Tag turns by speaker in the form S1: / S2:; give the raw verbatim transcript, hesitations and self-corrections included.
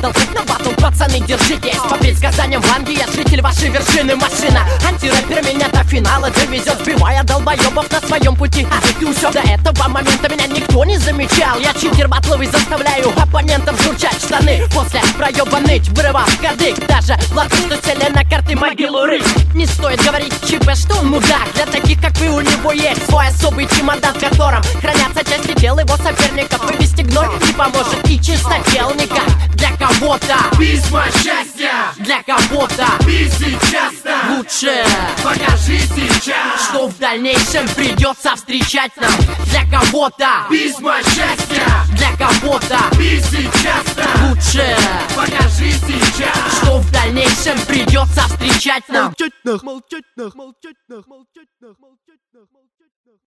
S1: толкнуть на батл, пацаны, держитесь. По предсказаниям Ванги я житель вашей вершины. Машина антирэпер меня до финала довезет, сбивая долбоебов на своем пути. А ты все до этого момента меня никто не замечал. Я читер батловый, заставляю оппонентов журчать штаны. После проеба ныть, вырывал кадык. Даже плату, что сели на карты могилу рыть. Не стоит говорить ЧП, что он мудак. Для таких как вы у него есть свой особый чемодан, в котором хранятся части тел его соперников. Вывести гной не поможет и чистотелника. Для кого-то
S2: письма счастья,
S1: для кого-то
S2: писи часто.
S1: Лучше
S2: покажи сейчас,
S1: что в дальнейшем придется встречать нам. Для кого-то
S2: письма счастья,
S1: для кого-то
S2: писи часто.
S1: Лучше
S2: покажи сейчас,
S1: что в дальнейшем придется встречать нам.
S3: Молчать нах, молчать нах, молчать нах, молчать.